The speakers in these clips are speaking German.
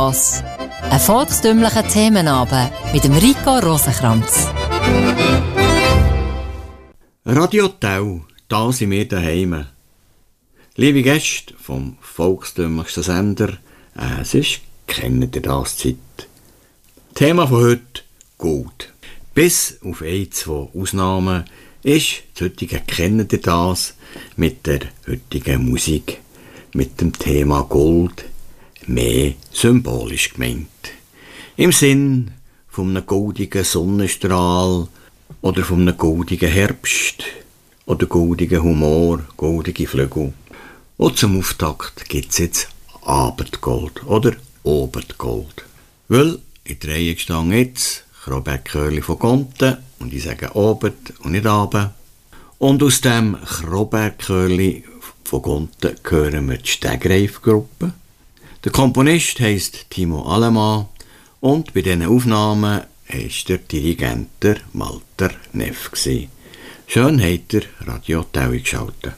das. Ein volkstümlicher Themenabend mit dem Rico Rosenkranz. Radio Tau, da sind wir daheim. Liebe Gäste vom volkstümlichsten Sender, es ist «Kennt ihr das» Zeit. Thema von heute: Gold. Bis auf ein, zwei Ausnahmen ist das heutige «Kennt ihr das» mit der heutigen Musik, mit dem Thema Gold, mehr symbolisch gemeint. Im Sinn von einem goldigen Sonnenstrahl oder von einem goldigen Herbst oder goldigen Humor, goldige Flügel. Und zum Auftakt gibt es jetzt Abendgold oder Oberdgold. Weil in der Reihe stehen jetzt Kroberkörli von Gonten und ich sage Obert und nicht Abe. Und aus dem Kroberkörli von Gonten hören wir die Stegreif-Gruppe. Der Komponist heisst Timo Alemann und bei diesen Aufnahmen war der Dirigent der Walter Neff. Schön habt ihr Radio Tau geschaltet.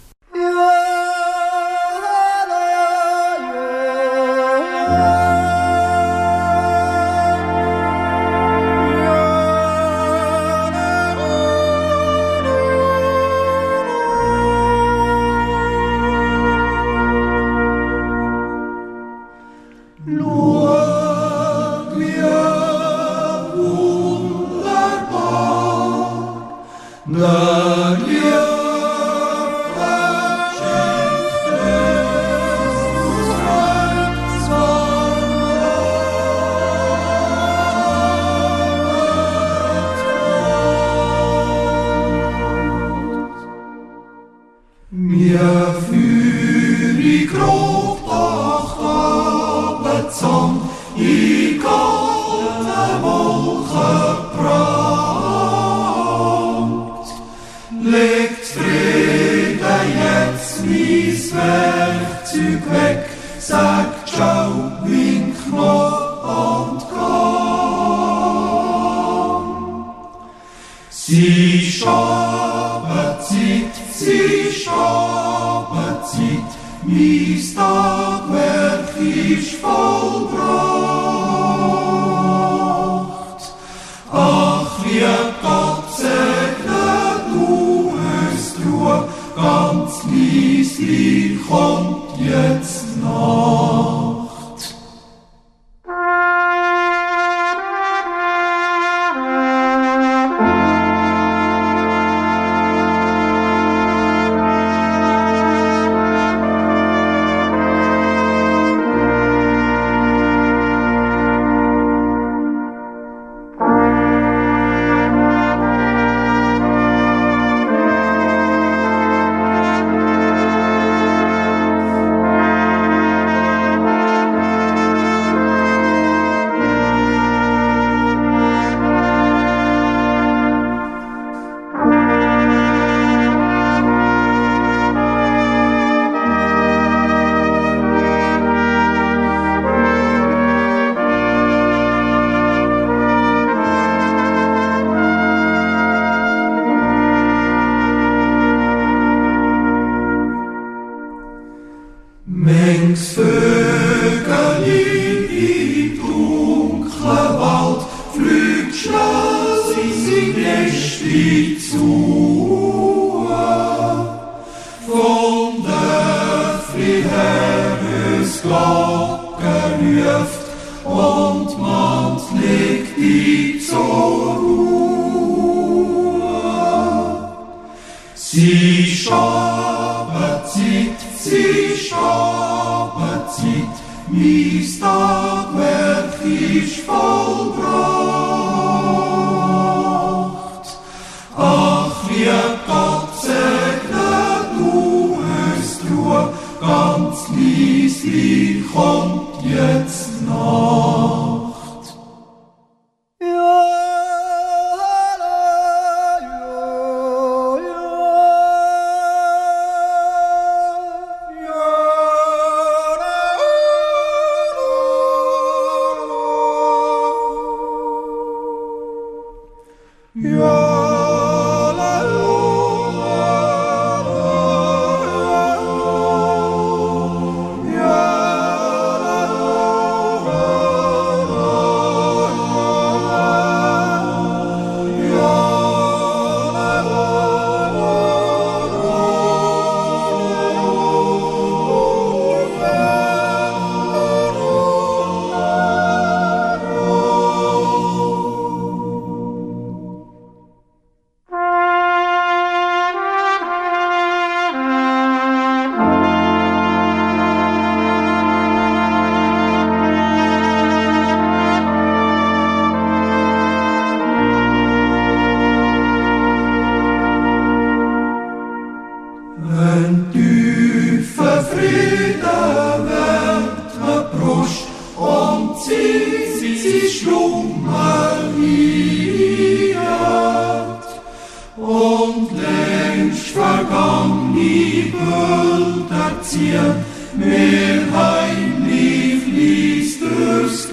es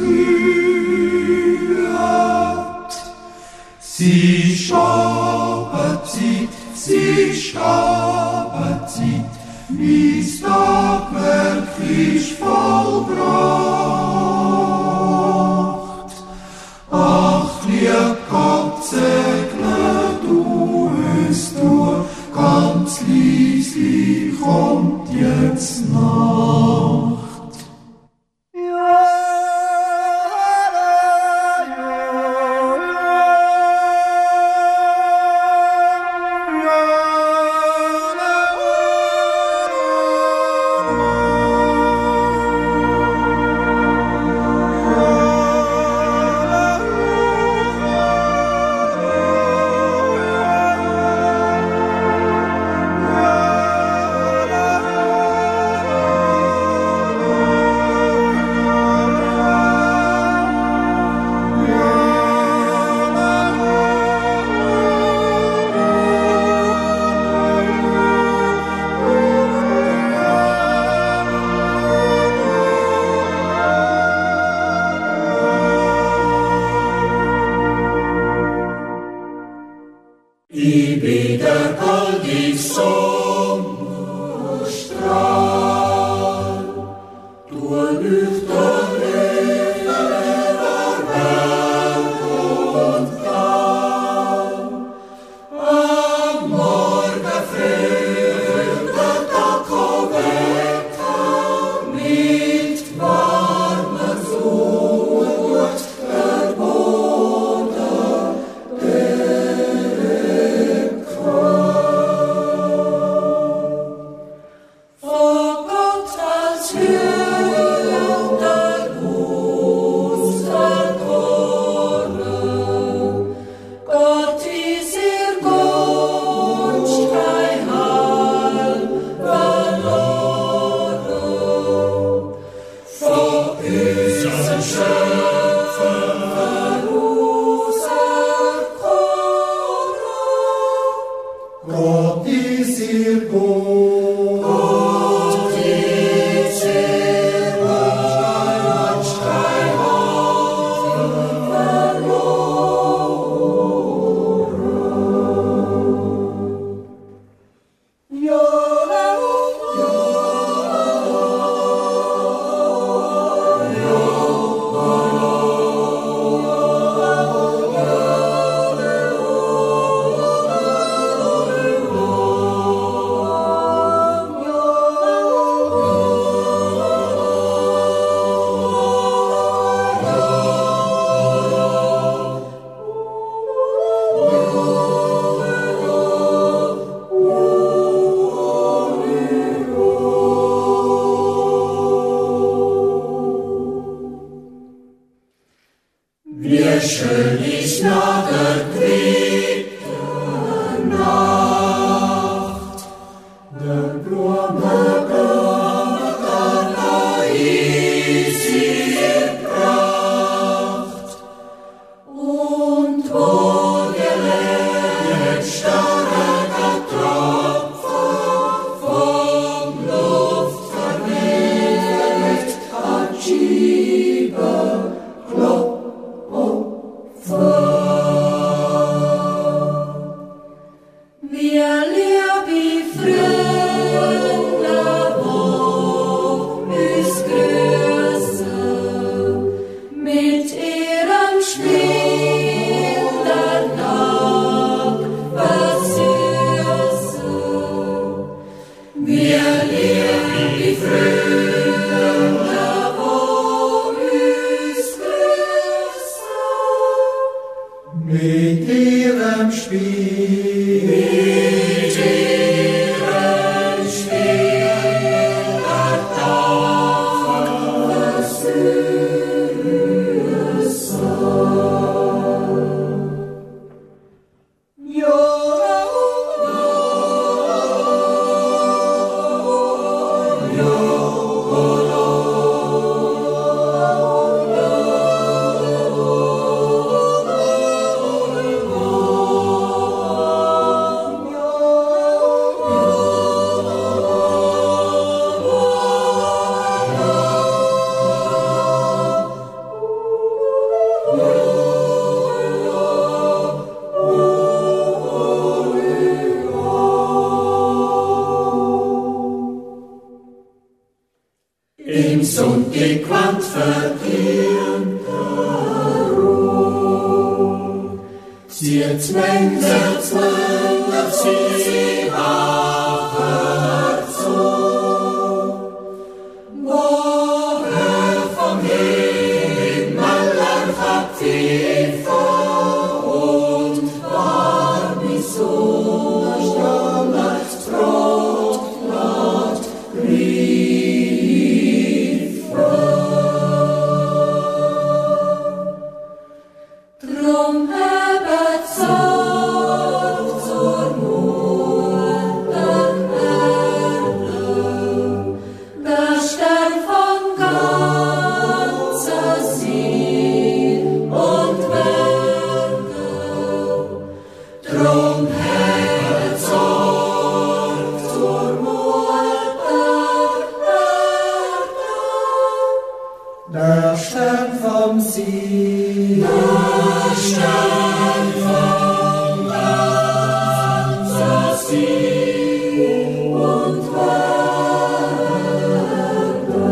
glüht. Sie Schabenzeit, mis Tagwerk ist vollbracht. Ach, lieb Gott, segne du es durch, ganz leislich kommt jetzt Nacht. Sie zwängt sie nachher zu. Woher vom Himmel erhat Pfiffe und war wie so stammet trocknet Briefe. Drum hebet Sorg zur Mutter Erde, der Stern von ganzer Sinn und Werke. Drum hebet Sorg zur Mutter Erde, der Stern vom Sinn. Der Stern von ganzer Sinn und Werke.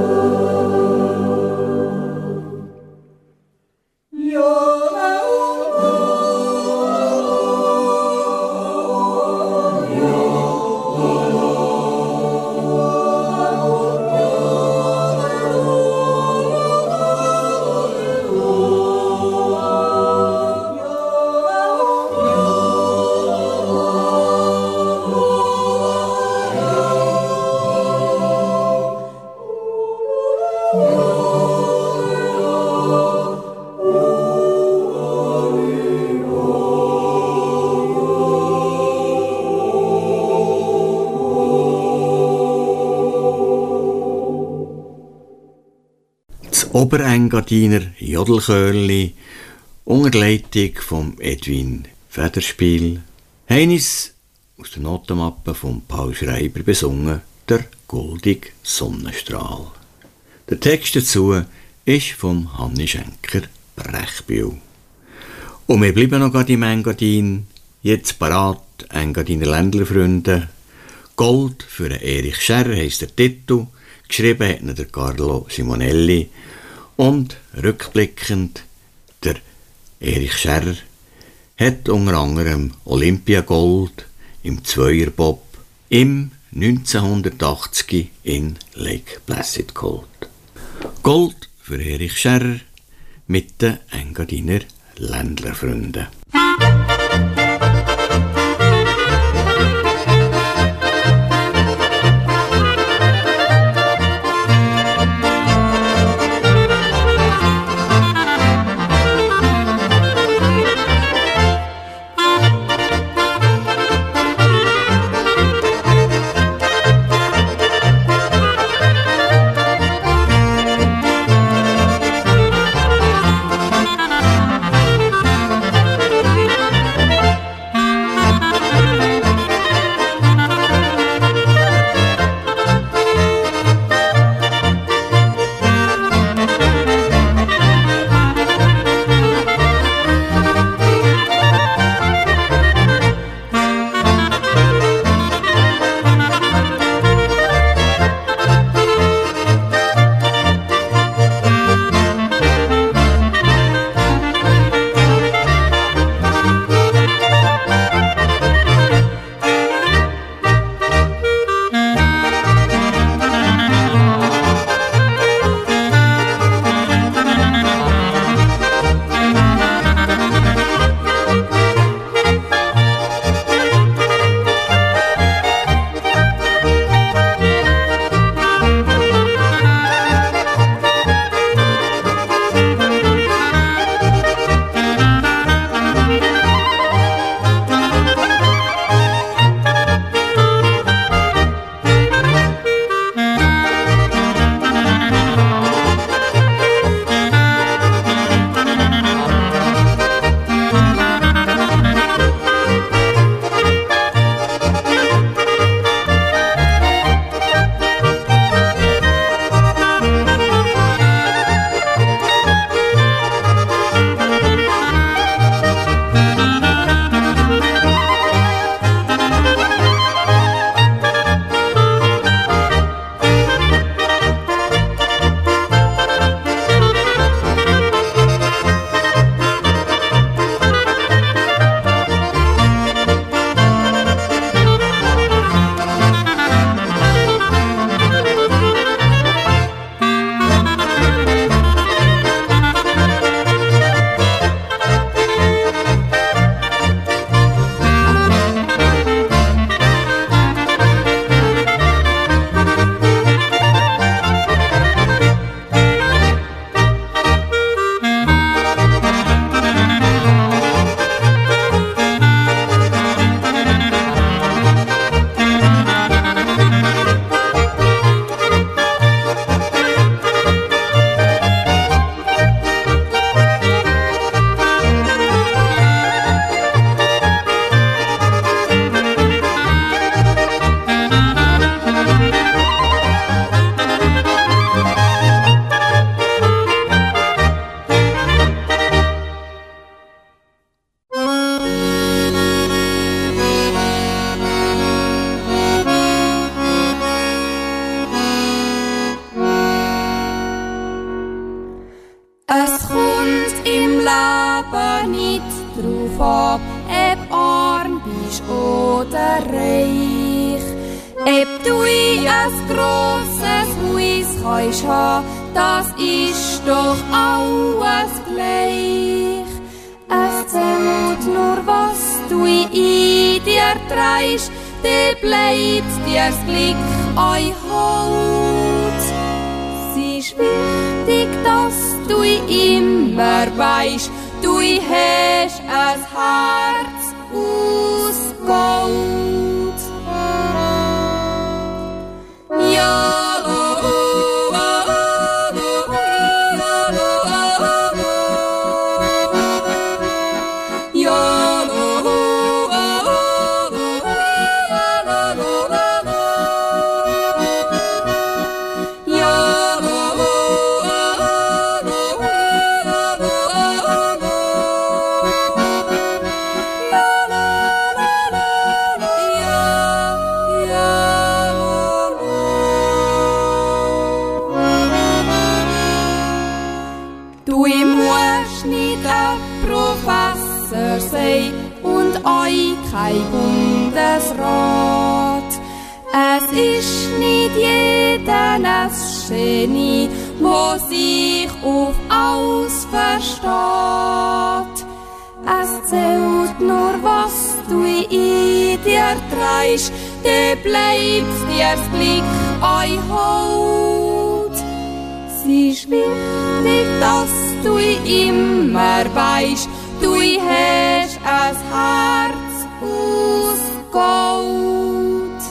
Das Oberengadiner Jodelchörli unter der Leitung von Edwin Federspiel, Heinis aus der Notenmappe von Paul Schreiber besungen, der goldige Sonnenstrahl. Der Text dazu ist von Hanni Schenker Brechbühl. Und wir bleiben noch gerade im Engadin, jetzt parat, Engadiner Ländlerfreunde. Gold für Erich Scherrer heisst der Titel, geschrieben hat ihn der Carlo Simonelli und rückblickend der Erich Scherrer hat unter anderem Olympiagold im Zweierbob im 1980 in Lake Placid geholt. Gold für Erich Scherrer mit den Engadiner Ländlerfreunden. drauf ab, ob arm bist oder reich. Ob du ein grosses Haus kannst haben, das ist doch alles gleich. Es zählt nur, was du in dir trägst, dann bleibt dir's Glück euch Haut. Es ist wichtig, dass du immer weisst, du hast ein Herz aus Gold. Ja. Und euch kein Bundesrat. Es ist nicht jeder ein Genie, wo sich auf alles versteht. Es zählt nur, was du in dir trägst, dann bleibt dir's Glück euch Haut. Es ist wichtig, dass du immer weisst, du hast ein Herz aus Gold.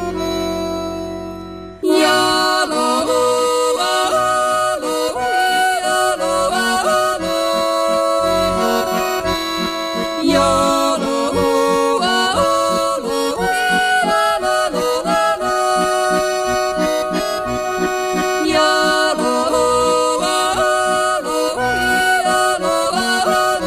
Ja, la, la, la, la, la, la, la. Ja, la, la, la, la, la, la, la. Ja, la, la, la, la, la, la.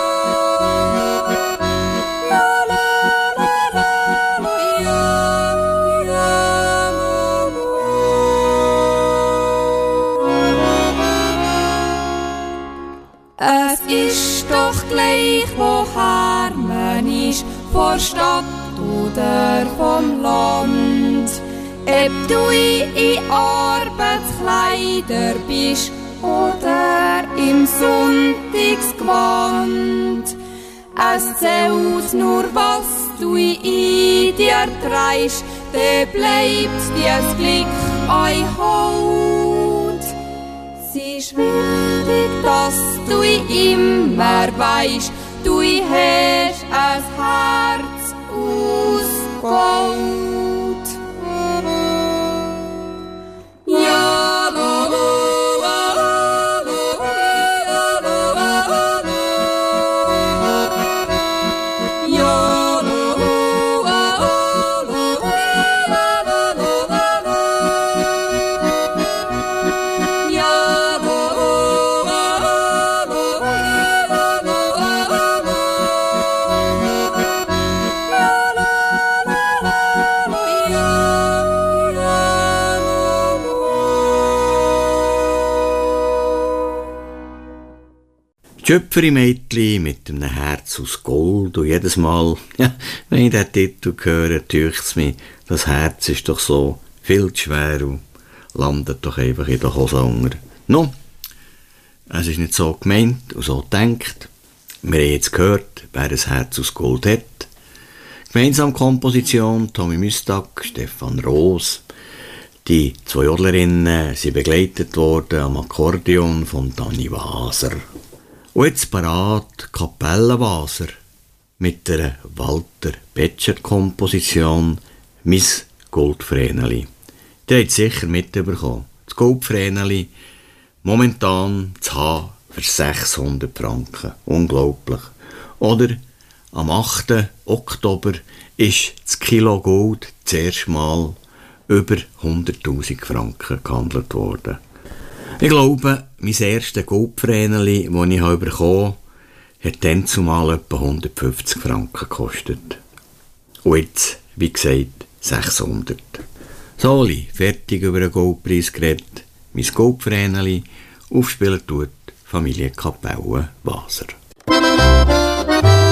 Es ist doch gleich, woher man ist, von Stadt oder vom Land. Ob du in Arbeitskleider bist oder im Sonntagsgewand. Es zählt nur, was du in dir trägst, dann bleibt dir's Glück euch Haut. Es ist wichtig, dass du immer weisst, du hast ein Herz aus Gold. Ja, la, la, la, la, la, la, la. Ja, la, la, la, la, la, la, la. Ja, la, la, la, la, la. Schöpferi-Mädchen mit einem Herz aus Gold und jedes Mal, ja, wenn ich diesen Titel höre, täuscht's mich, das Herz ist doch so viel zu schwer und landet doch einfach in der Hose unter. No, es ist nicht so gemeint und so gedacht. Wir haben jetzt gehört, wer ein Herz aus Gold hat. Gemeinsam Komposition Tommy Müstag, Stefan Roos. Die zwei Jodlerinnen sind begleitet worden am Akkordeon von Dani Waser. Und jetzt parat Kapelle Waser mit der Walter Betscher-Komposition «Miss Goldvreneli». Die habt sicher mitbekommen. Das Goldvreneli momentan zu haben für 600 Franken. Unglaublich. Oder am 8. Oktober ist das Kilo Gold das erste Mal über 100'000 Franken gehandelt worden. Ich glaube, mein erstes Goldvreneli, das ich bekommen habe, hat dann zumal etwa 150 Franken gekostet. Und jetzt, wie gesagt, 600. Soli, fertig über den Goldpreis geredet. Mein Goldvreneli, aufspielen tut Familie Kapelle Waser.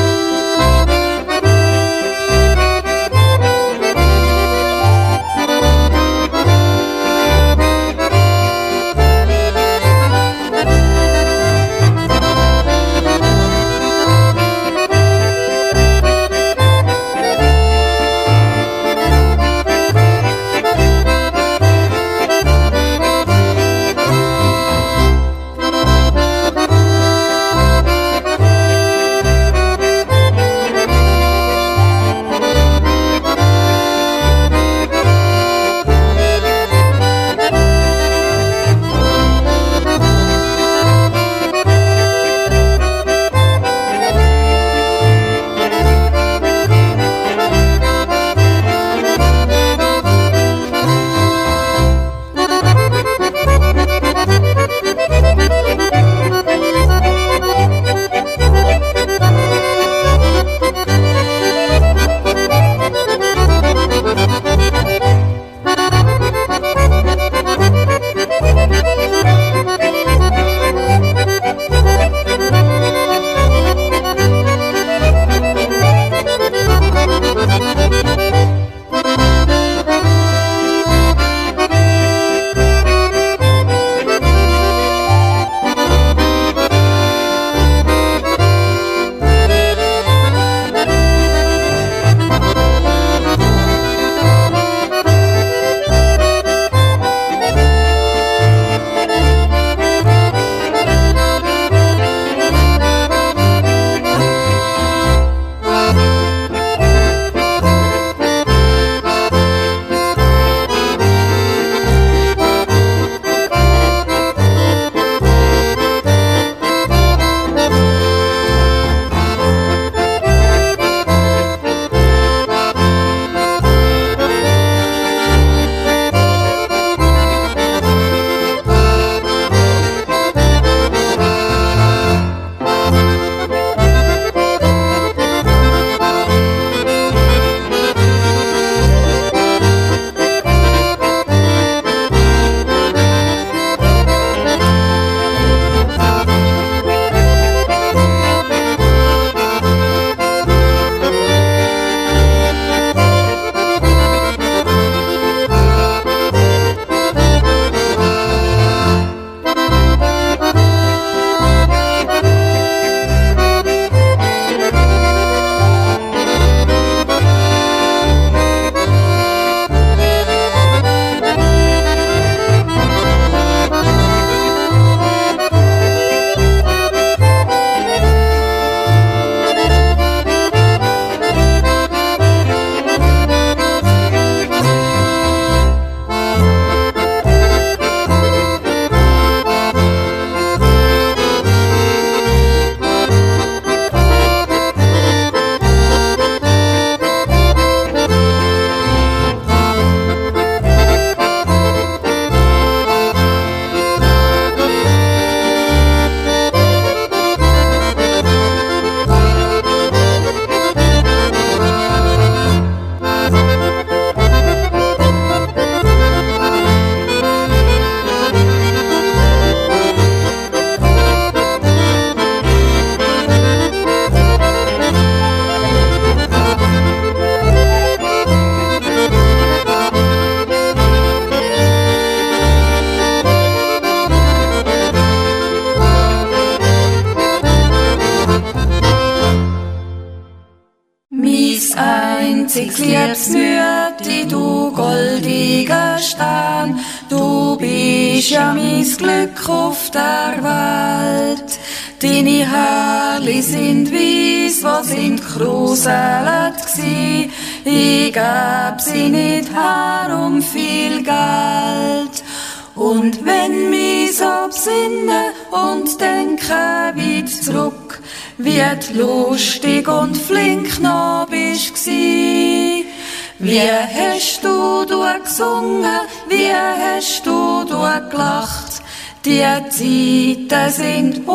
einziges Liebesmütti, du goldiger Stern, du bist ja mein Glück auf der Welt. Deine Haare sind weiss, wo sind gekruselt gsi, ich geb sie nicht her um viel Geld. Und wenn mich so besinne und denke weit zurück, wie lustig und flink noch bist gsi. Wie hast du gesungen, wie hast du gelacht, die Zeiten sind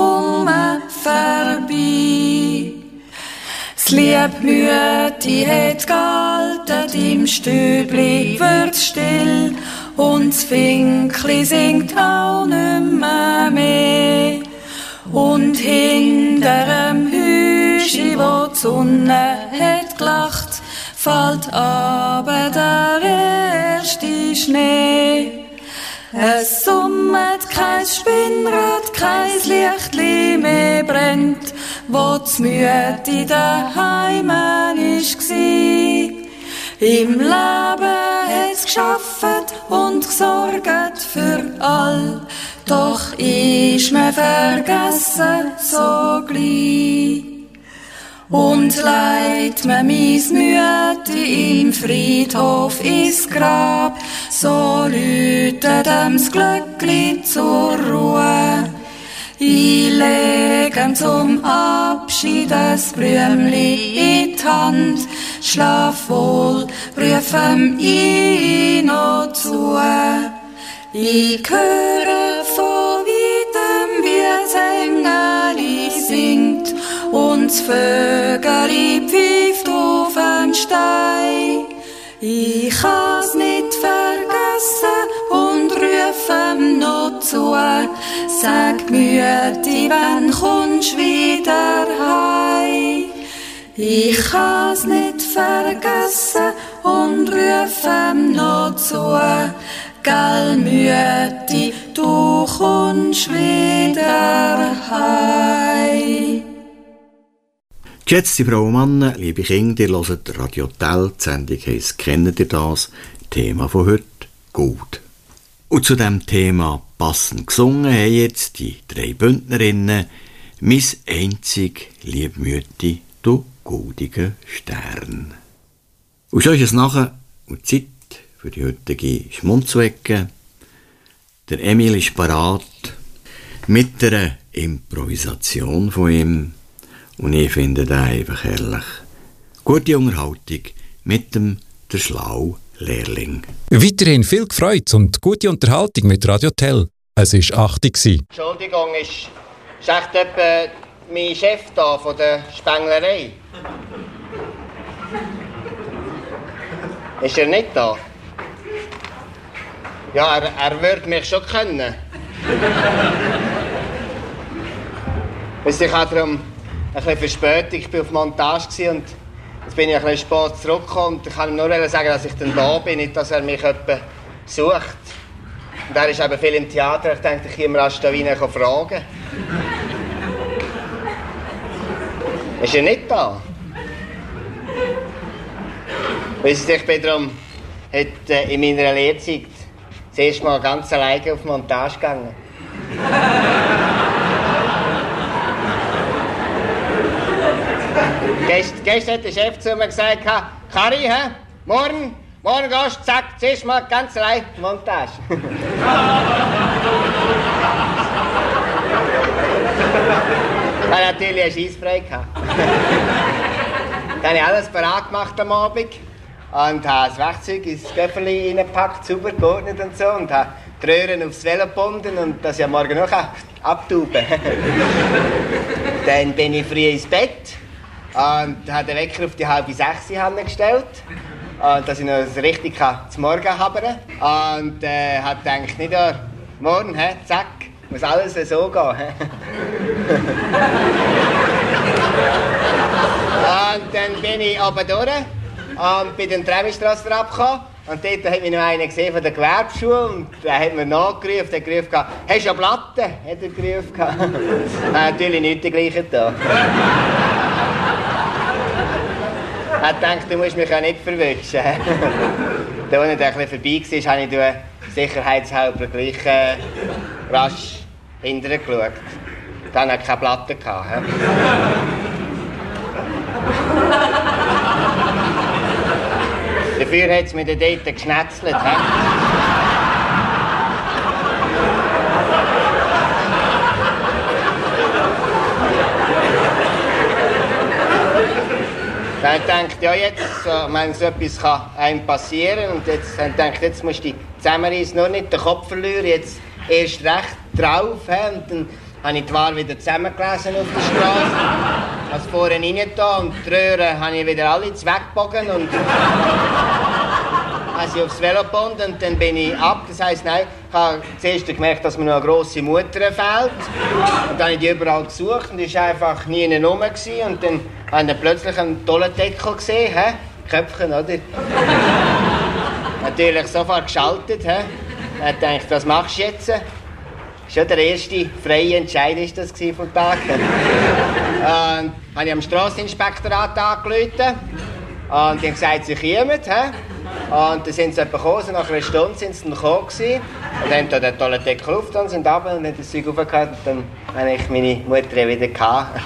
vorbei. Das Liebmütti hat gehalten, im Stübli wird's still, und das Finkli singt auch nimmer. Und hinterm Hüschi, wo die Sonne hat gelacht, fällt aber der erste Schnee. Es summet kein Spinnrad, kein Lichtli mehr brennt, wo das Mütti daheim war. Im Leben hat's geschafft und gesorgt für all, doch ist mir vergessen so gleich. Und leit mir mein Mütti im Friedhof ins Grab, so läutet dem's Glöckli zur Ruhe. Ich legem zum Abschied das Blümli in die Hand, schlaf wohl, rufem ich noch zu. Ich höre von weitem, wie das Engeli singt, und das Vögeli pfeift auf den Stein. Ich kann's nicht vergessen und rufem noch zu, sag Mütti, wann kommst wieder heim? Ich kann's nicht vergessen und rufem noch zu, gell Mütti, du kommst wieder heim. Geschätzte Frau und Männer, liebe Kinder, ihr hört Radio Tell, die Sendung heisst «Kennt ihr das?» Thema von heute, Gold. Und zu diesem Thema passend gesungen haben jetzt die 3 Bündnerinnen «Mein einzig Liebmütti, du goldiger Stern». Und schon ist es nachher und Zeit für die heutige Schmunzwecke. Der Emil ist parat mit einer Improvisation von ihm. Und ich finde das einfach herrlich. Gute Unterhaltung mit dem «Der schlau Lehrling». Weiterhin viel Freude und gute Unterhaltung mit Radio Tell. Es war 8 Uhr. Entschuldigung, ist echt etwa mein Chef da von der Spenglerei? Ist er nicht da? Ja, er würde mich schon kennen. Ich habe darum ein bisschen Verspätung. Ich war auf Montage und jetzt bin ich ein bisschen spät zurückgekommen. Ich kann ihm nur sagen, dass ich dann da bin, nicht, dass er mich jemand sucht. Und er ist eben viel im Theater. Ich dachte, ich kann ihn erst da rein fragen. Ist er nicht da? Wissen Sie, ich bin darum heute in meiner Lehrzeit das erste Mal ganz alleine auf Montage gegangen. Gestern hat der Chef zu mir gesagt, Kari, morgen gehst du, zack, zuerst mal ganz allein auf Montage. Ich hatte natürlich einen Scheissfrei. Dann habe ich alles bereit gemacht am Abend und habe das Werkzeug ins Köfferli reingepackt, sauber geordnet und so, und habe die Röhren aufs Velo gebunden und das ja morgen noch abtauben. Dann bin ich früh ins Bett und habe den Wecker auf die 5:30 gestellt, und dass ich noch richtig zum Morgen habern kann. Und habe gedacht, nicht morgen, zack, muss alles so gehen. Und dann bin ich oben durch und bin den Trevistrasse abgekommen. Und dort hat mich noch einer gesehen von der Gewerbeschule und der hat mir nachgerufen, der hat gerufen, «Hast du eine Platte?» hat er gerufen. Natürlich nicht der gleiche da. Ich dachte, du musst mich ja nicht verwünschen. Da, als er ein bisschen vorbei war, habe ich sicherheitshalber gleich rasch hinterher geschaut. Dann hatte er keine Platte. Dafür hat es mir dort geschnetzelt. Dann denkt ja jetzt, wenn so etwas kann einem passieren und jetzt denkt, jetzt musst du dich zusammenreißen, nur nicht den Kopf verlieren, jetzt erst recht drauf. Und dann habe ich die Ware wieder zusammengelesen auf der Straße, also vorne rein da und die Röhren habe ich wieder alle weggebogen und habe sie aufs Velo gebunden und dann bin ich ab. Das heisst, nein, ich habe zuerst gemerkt, dass mir noch eine grosse Mutter fehlt. Und dann habe ich die überall gesucht und die war einfach nie in rum. Und dann habe ich plötzlich einen tollen Deckel gesehen, Köpfchen, oder? Natürlich sofort geschaltet, Dann dachte ich, was machst du jetzt? Schon der erste freie Entscheid war das vom Tag. Habe ich am Strasseninspektorat angerufen und die haben gesagt, sie kommen. Und dann sind sie gekommen, so nach einer Stunde sind sie dann gekommen und haben da den tollen Deckel aufgetan, sind runter und haben das Zeug aufgehört und dann habe ich meine Mutter wieder gehabt.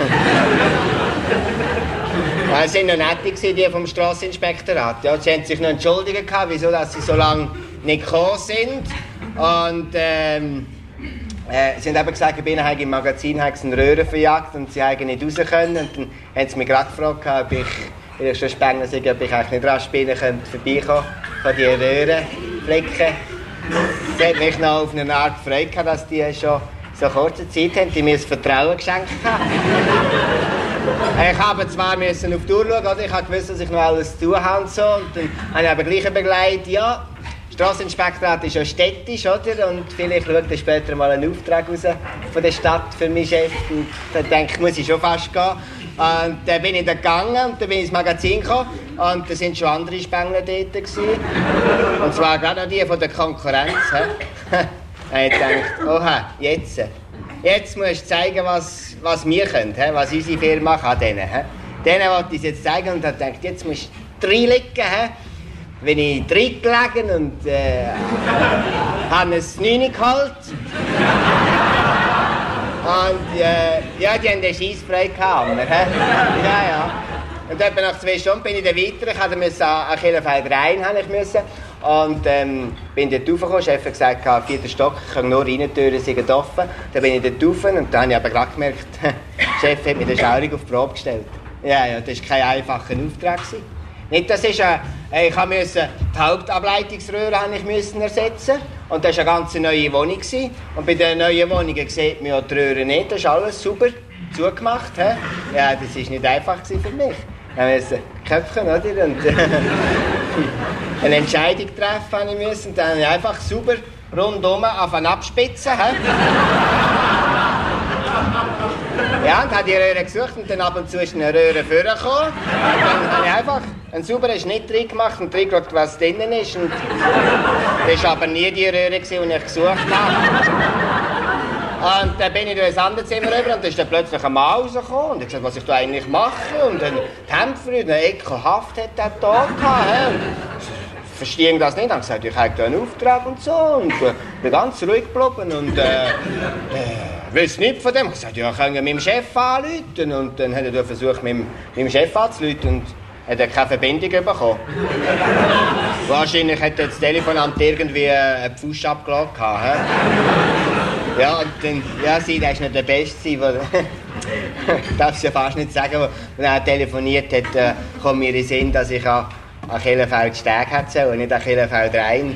Sie waren noch nett, die vom Strasseninspektorat. Ja, sie haben sich noch entschuldigt, wieso dass sie so lange nicht gekommen sind. Und sie haben eben gesagt, bei ihnen im Magazin haben sie eine Röhre verjagt und sie haben nicht raus können. Und dann haben sie mich gerade gefragt, ob ich schon Spengler sei, ob ich eigentlich nicht rasch spielen könnte, vorbeikommen von diesen Röhrenflecken. Sie hat mich noch auf eine Art gefreut, dass die schon so kurze Zeit haben, die mir das Vertrauen geschenkt haben. Ich habe zwar müssen auf die Uhr schauen, oder? Ich habe gewusst, dass ich noch alles zu tun habe und so. Und dann habe ich aber gleich begleitet, ja, Strasseninspektorat ist ja städtisch, oder? Und vielleicht schaut er später mal einen Auftrag raus von der Stadt für meinen Chef. Und dann denke ich, muss ich schon fast gehen. Und dann bin ich da gegangen und dann bin ich ins Magazin gekommen. Und da sind schon andere Spengler dort gewesen. Und zwar gerade auch die von der Konkurrenz. Und ich dachte, oha, jetzt musst du zeigen, was wir können, was unsere Firma kann. Denen wollte ich es jetzt zeigen und habe gedacht, jetzt musst du reinlegen. Bin ich reingelegen und habe ein 9 geholt. Und ja, die haben den Scheissfrei gehabt. Ja. Und etwa nach 2 Stunden bin ich dann weiter. Ich musste an Kirchenfeld rein. Und bin dort raufgekommen. Der Chef hat gesagt, 4. Stock, ich kann nur rein, die Türen sind offen. Dann bin ich dort rauf und dann habe ich aber gerade gemerkt, der Chef hat mir den Schaurig auf die Probe gestellt. Ja, das war kein einfacher Auftrag. Nicht, das ist ich musste die Hauptableitungsröhre ersetzen. Und das war eine ganz neue Wohnung. Und bei den neuen Wohnungen sieht man ja die Röhre nicht. Das ist alles super zugemacht. Ja, das war nicht einfach für mich. Ich musste Köpfchen, oder? Und eine Entscheidung treffen musste. Und dann habe ich einfach super rundum abspitzen. Ja, und habe die Röhre gesucht und dann ab und zu ist eine Röhre vorgekommen. Und dann habe ich einfach einen sauberen Schnitt drin gemacht und drin geschaut, was drinnen ist. Und das war aber nie die Röhre, die ich gesucht habe. Und dann bin ich durch das andere Zimmer rüber und dann ist dann plötzlich ein Mann rausgekommen. Und ich gesagt, was ich da eigentlich mache. Und dann die Hemdfreude, eine ekelhaft hat er da gehabt. Verstehen das nicht. Dann habe ich gesagt, ich habe da einen Auftrag und so. Und bin ganz ruhig geblieben. Und weiß nicht von dem. Ich habe gesagt, ja, können wir mit dem Chef anrufen. Und dann hat er versucht, mit dem Chef anzurufen. Und hat er keine Verbindung bekommen. Wahrscheinlich hat das Telefonamt irgendwie einen Pfusch abgelassen. Ja, und dann, ja, sie, der ist nicht der Beste. Ich darf es ja fast nicht sagen, wenn er telefoniert hat, kommt mir in den Sinn, dass ich an Kirchenfeld Steg hätte und nicht an Kirchenfeld Rhein.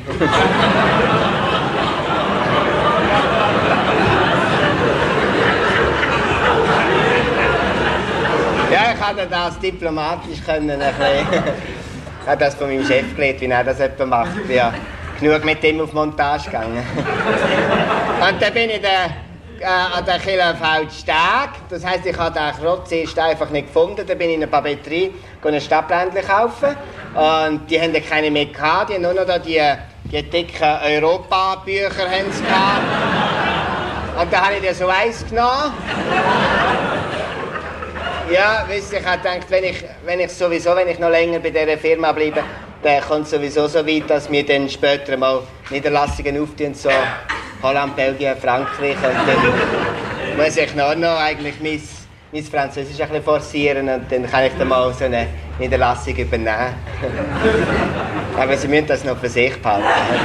Ja, ich hätte das diplomatisch können, ein bisschen. Ich habe das von meinem Chef gelernt, wie er das etwa macht. Ja, genug mit dem auf Montage gegangen. Und dann bin ich an der Kirchenfeld Steg. Das heisst, ich habe den Krotz erst einfach nicht gefunden. Dann bin ich in eine Papeterie, ein Stadtblättchen kaufen. Und die haben keine mehr gehabt. Die haben nur noch da die dicken Europa-Bücher gehabt. Und dann habe ich so eins genommen. Ja, wisst ihr, ich habe gedacht, wenn ich noch länger bei dieser Firma bleibe, dann kommt es sowieso so weit, dass wir dann später mal Niederlassungen auftun, so Holland, Belgien, Frankreich. Und dann muss ich noch eigentlich mein Französisch ein bisschen forcieren und dann kann ich dann mal so eine Niederlassung übernehmen. Aber sie müssen das noch für sich behalten.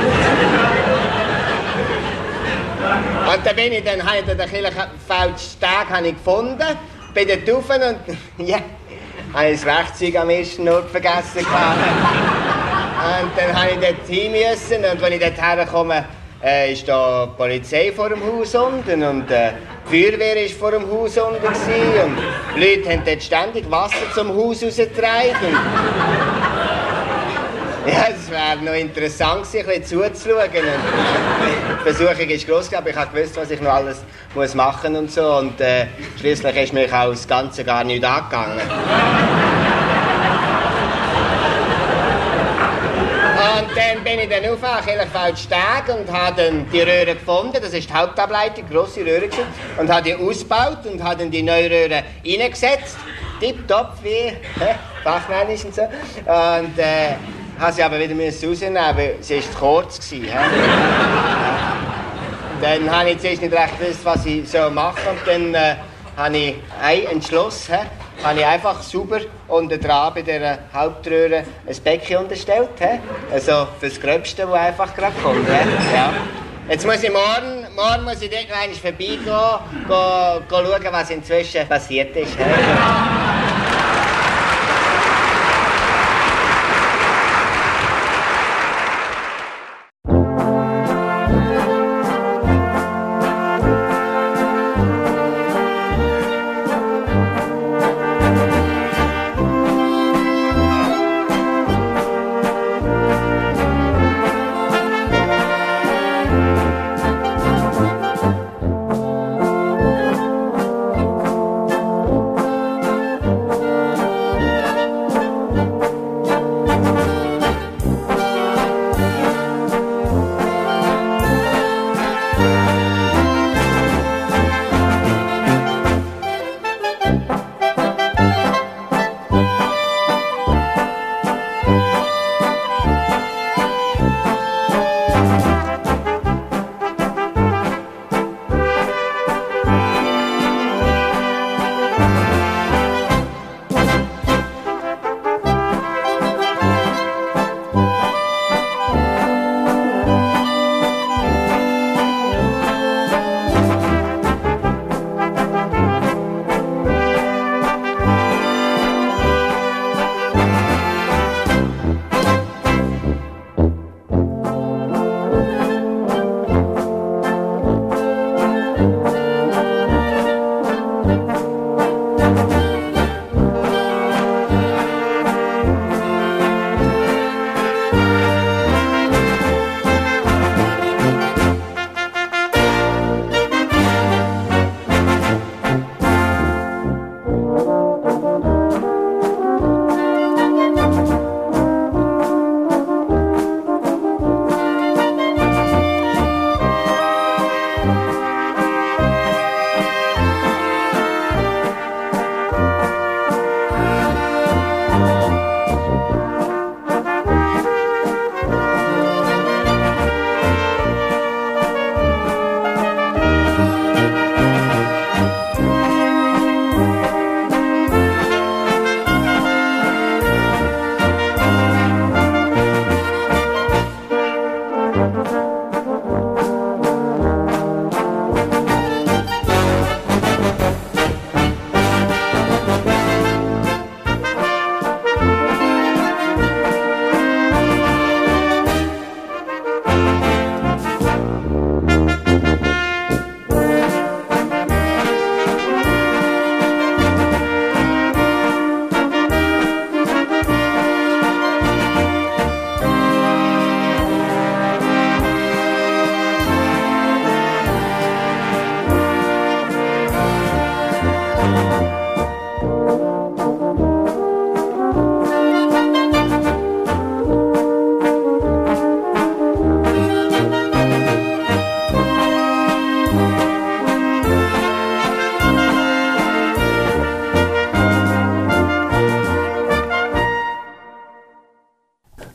Und dann habe ich den falschen Tag gefunden, bin dort rauf und ja, habe ich das Werkzeug am ersten Ort vergessen gehabt. Und dann habe ich dort hin müssen und als ich dort herkomme, ist da die Polizei vor dem Haus unten und die Feuerwehr war vor dem Haus unten und die Leute haben dort ständig Wasser zum Haus rausgetragen. Ja, es wäre noch interessant gewesen, ein bisschen zuzuschauen. Die Versuchung ist gross, aber ich habe gewusst, was ich noch alles machen muss und so. Und schliesslich ist mir auch das Ganze gar nicht angegangen. Und dann bin ich dann auf einen falschen Steg und habe dann die Röhre gefunden. Das war die Hauptableitung, grosse Röhre. Und habe die ausgebaut und habe dann die neue Röhre reingesetzt. Tipptopp, wie fachmännisch und so. Und habe sie aber wieder rausnehmen, weil sie war zu kurz. Dann habe ich zuerst nicht recht gewusst, was ich machen soll. Und dann habe ich einen Entschluss. Habe ich einfach sauber unten dran bei dieser Hauptröhre ein Becken unterstellt. Also für das Gröbste, das einfach gerade kommt. Ja. Jetzt muss ich morgen muss ich dort noch einmal vorbeigehen, schauen, was inzwischen passiert ist.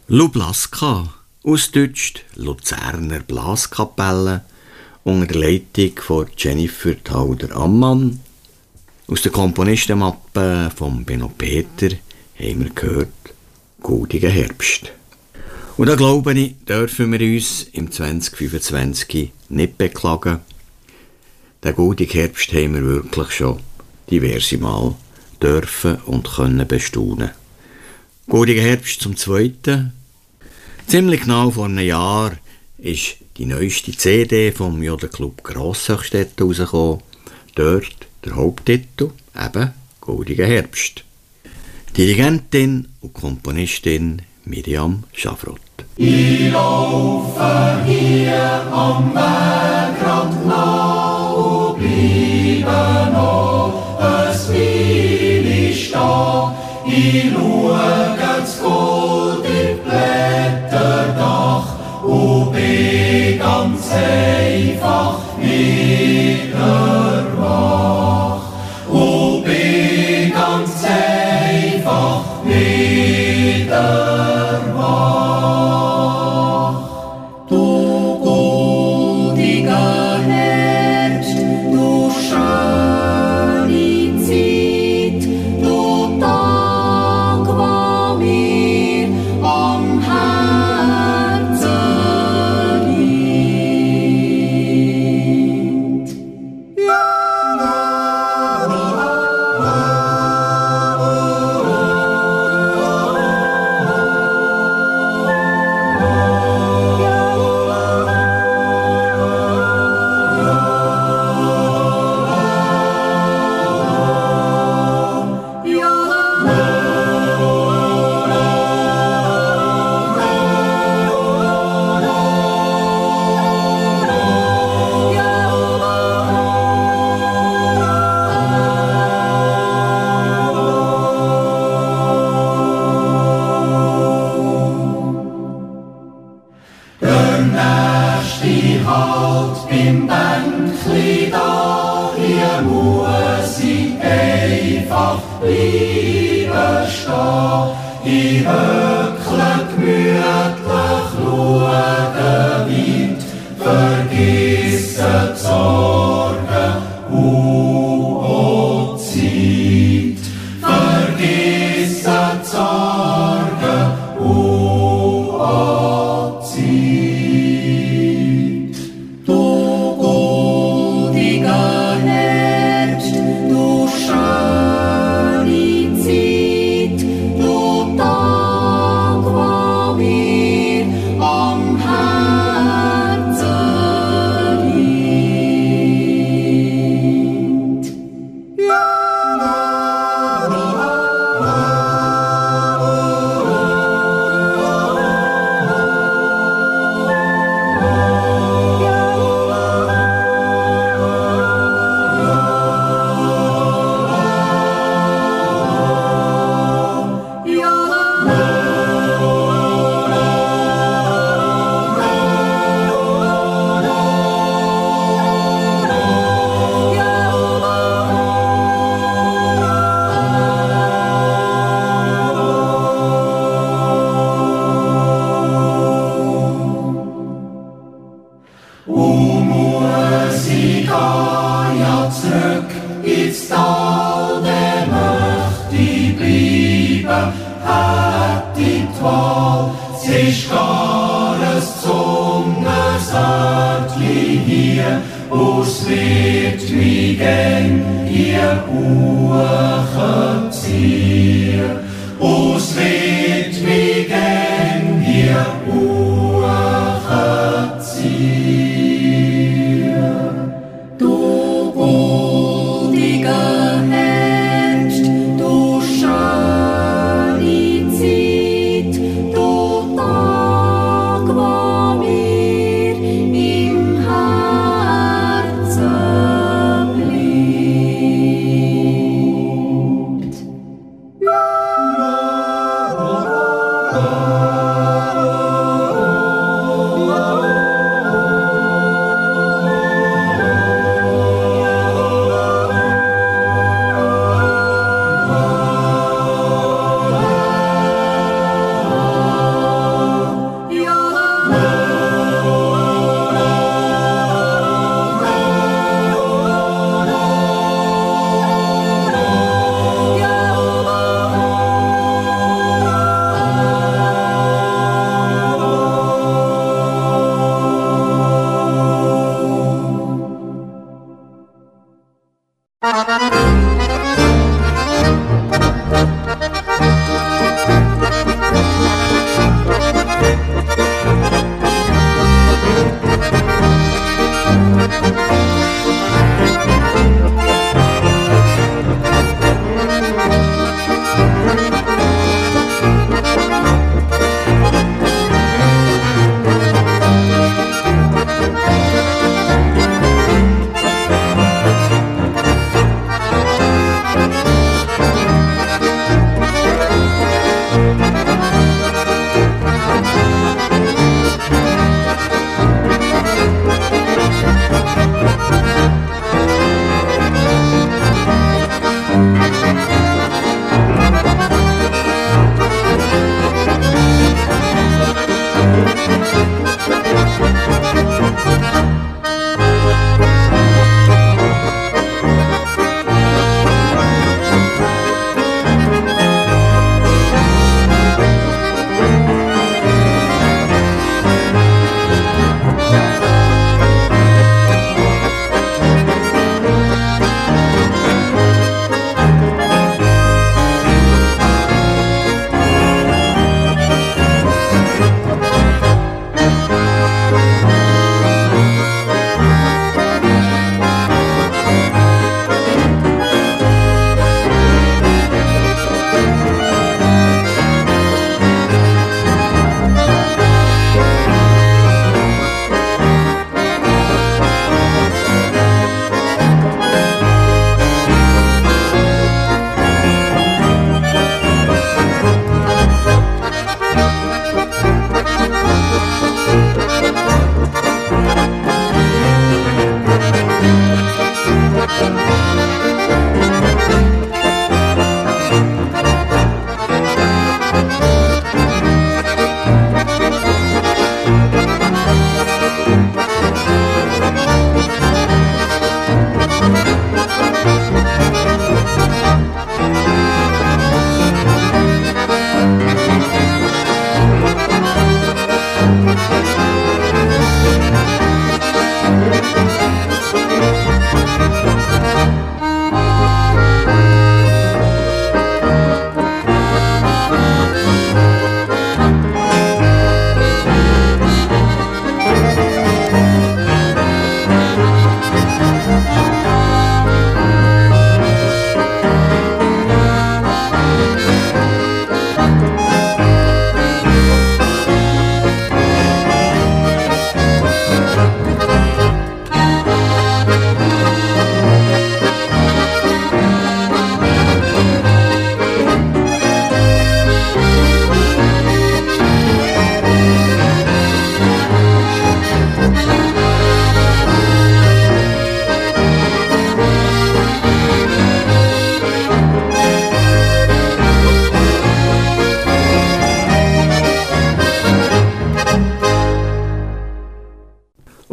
Lublaska, ausgedeutscht Luzerner Blaskapelle, unter der Leitung von Jennifer Tauder-Ammann. Aus der Komponistenmappe von Benno Peter haben wir gehört «Goldiger Herbst». Und da glaube ich, dürfen wir uns im 2025 nicht beklagen. Den goldigen Herbst haben wir wirklich schon diverse Mal dürfen und können bestaunen. Goldiger Herbst zum Zweiten. Ziemlich genau vor einem Jahr ist die neueste CD vom Jodenclub Grosshöchstedt rausgekommen. Dort der Haupttitel, eben Goldiger Herbst. Dirigentin und Komponistin Miriam Schafrott. Ich laufe hier am Wegrand lang und bleibe noch ein Weile stehen. Ich schaue das goldige Blätterdach und bin ganz einfach wieder wach. Und bin ganz einfach wieder wach. Du goldiger Herbst, du schöne Zeit, du Tag, wo mir am Herzen liegt. Der Nächste halt beim Bänkli da, hier muss ich einfach bleiben stehen. Ich höckle gemütlich, schaue weit, vergesse die Sorgen und auch die Zeit. Vergesse die Sorgen und auch die Zeit. Du goldiger Herbst, du schöne Zeit, du Tag, wo mir am Herzen liegt. Musik ja zurück ins Tal, der möchte ich bleiben, hätte ich die Wahl. Es ist gar ein Zungensäckli hier, es wird mich gern hier hochziehen. Es wird mich gern hier hochziehen. Du goldiger Herbst, du schöne Zeit, du Tag, wo mir im Herzen liegt.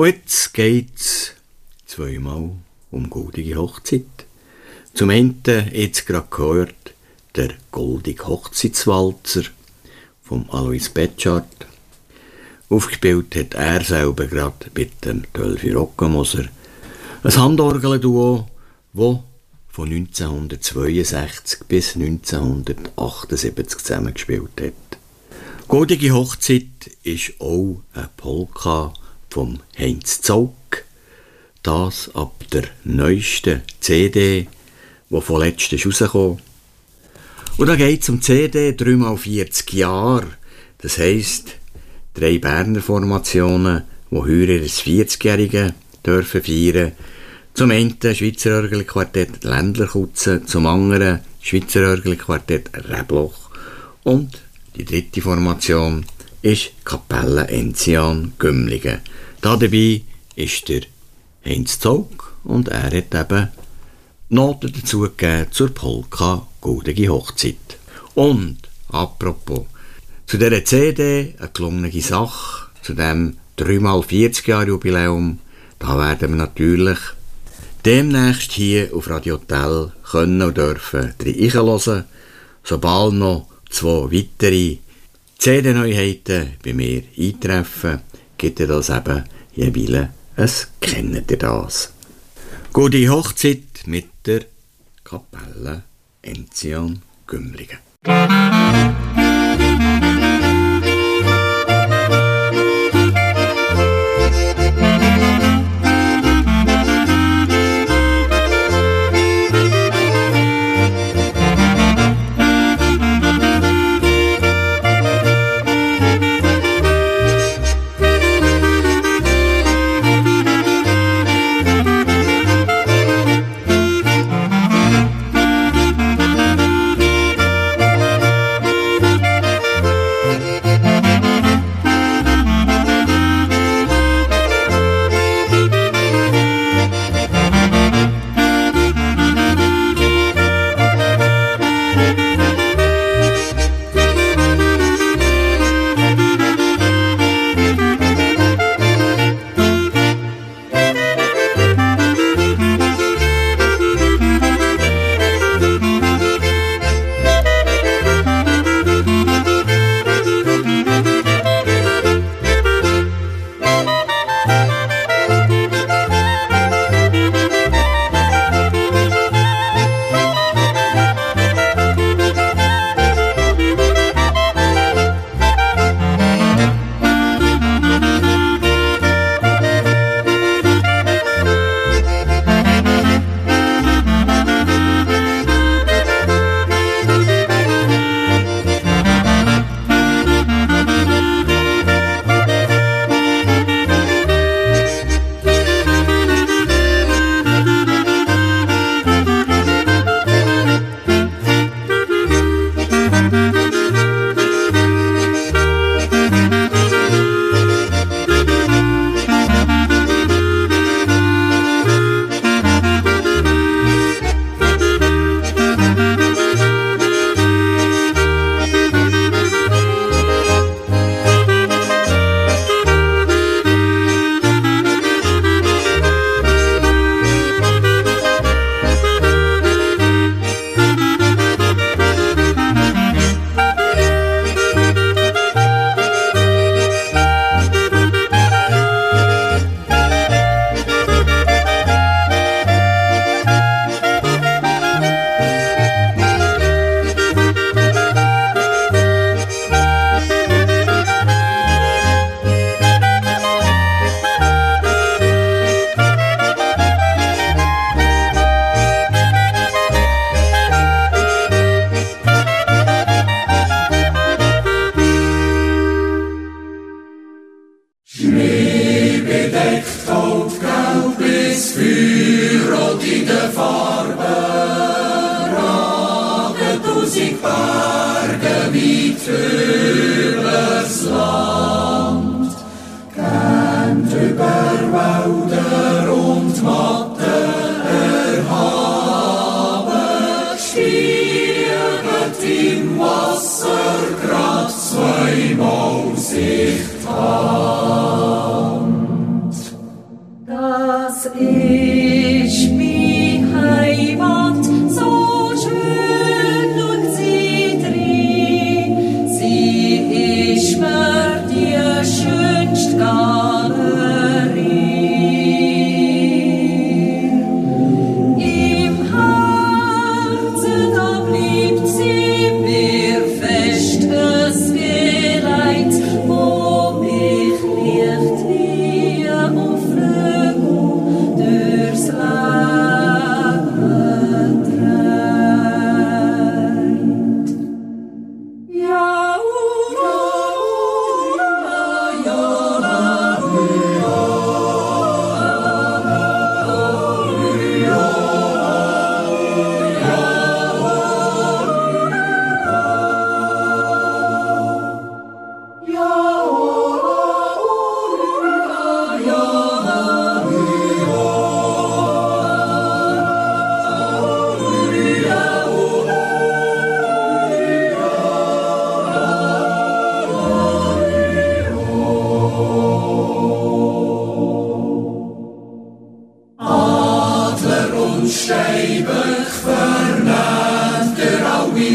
Und jetzt geht es zweimal um goldige Hochzeit. Zum einen jetzt gerade gehört der goldige Hochzeitswalzer vom Alois Betschart. Aufgespielt hat er selber gerade mit dem Tölfi Rockenmoser. Ein Handorgelduo, das von 1962 bis 1978 zusammengespielt hat. Goldige Hochzeit ist auch eine Polka vom Heinz Zaugg. Das ab der neuesten CD, die vorletzt rausgekommen ist. Und da geht es um CD 3x40 Jahre. Das heisst, 3 Berner Formationen, die heuer ihr 40-Jährige dürfen feiern. Zum einen Schweizer Örgeli-Quartett Ländlerkutze, zum anderen Schweizer Örgeli-Quartett Rebloch. Und die dritte Formation ist Kapelle Enzian Gümligen. Da dabei ist der Heinz Zaugg und er hat eben Noten dazu gegeben zur Polka Goldige Hochzeit. Und, apropos, zu dieser CD eine gelungene Sache, zu dem 3x40-Jahr-Jubiläum, da werden wir natürlich demnächst hier auf Radio Tell können und dürfen reinhören, sobald noch 2 weitere CD-Neuheiten bei mir eintreffen, gibt es das eben jeweils ein «Kennt ihr das?». Gute Hochzeit mit der Kapelle Enzian Gümligen.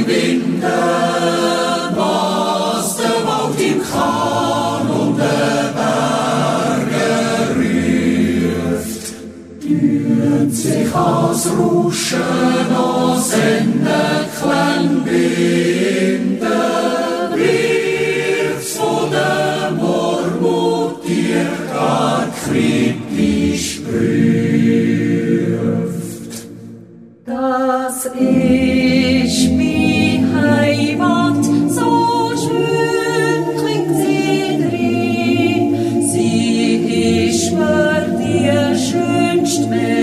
Sich aus Rauschen aus Endenklang binden, wird's von der Murmeltier gar kritisch prüft. Das ist meine Heimat, so schön klingt sie drin. Sie ist mir die schönste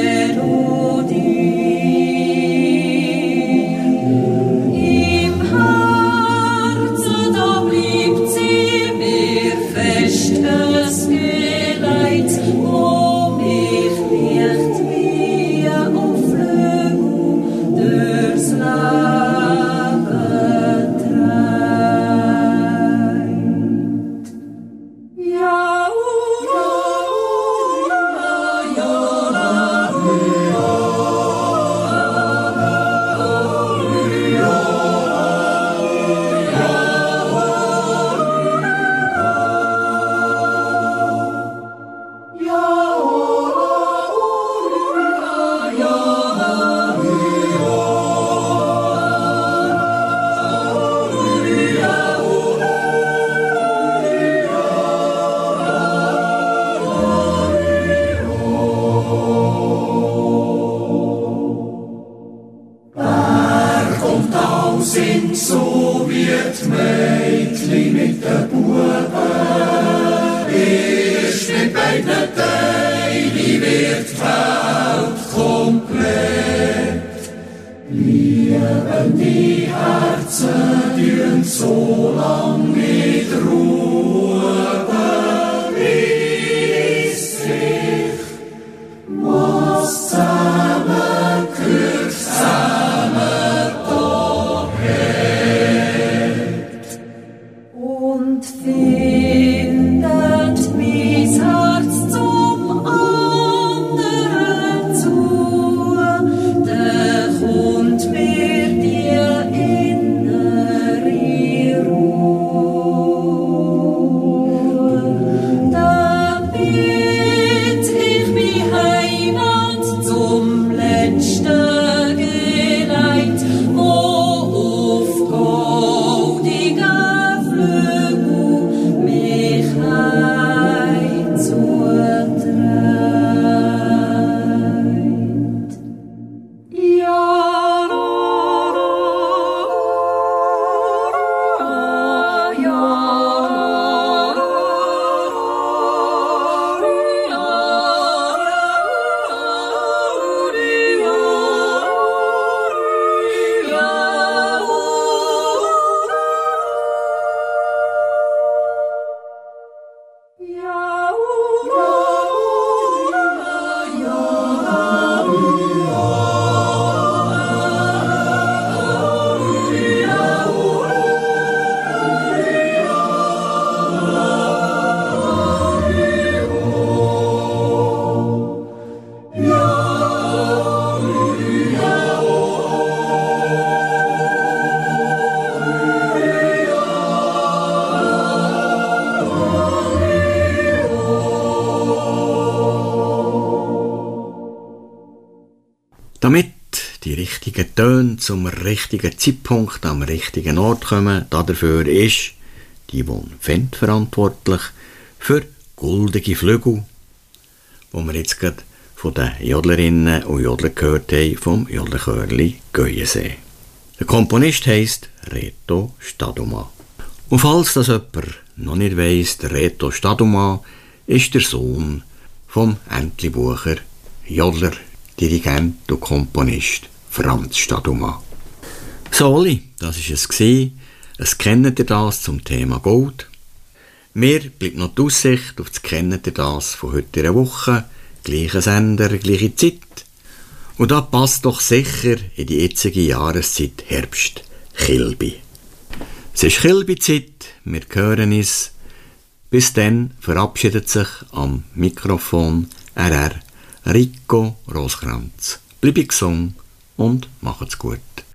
Damit die richtigen Töne zum richtigen Zeitpunkt am richtigen Ort kommen, dafür ist die Yvonne Fendt verantwortlich für «Goldige Flügel», wo wir jetzt gerade von den Jodlerinnen und Jodler gehört haben, vom Jodlerchörli Göyensee. Der Komponist heisst Reto Staduma. Und falls das jemand noch nicht weiss, der Reto Staduma ist der Sohn vom Entlebucher Jodler, Dirigent und Komponist Franz Staduma. So, Oli, das war es. Es kennt ihr das zum Thema Gold. Mir bleibt noch die Aussicht auf das Kennt ihr das von heute einer Woche. Gleicher Sender, gleiche Zeit. Und da passt doch sicher in die jetzige Jahreszeit Herbst Chilbi. Es ist Chilbi-Zeit, wir hören es. Bis dann verabschiedet sich am Mikrofon RR Rico Roskranz. Bleibe gesund und macht's gut.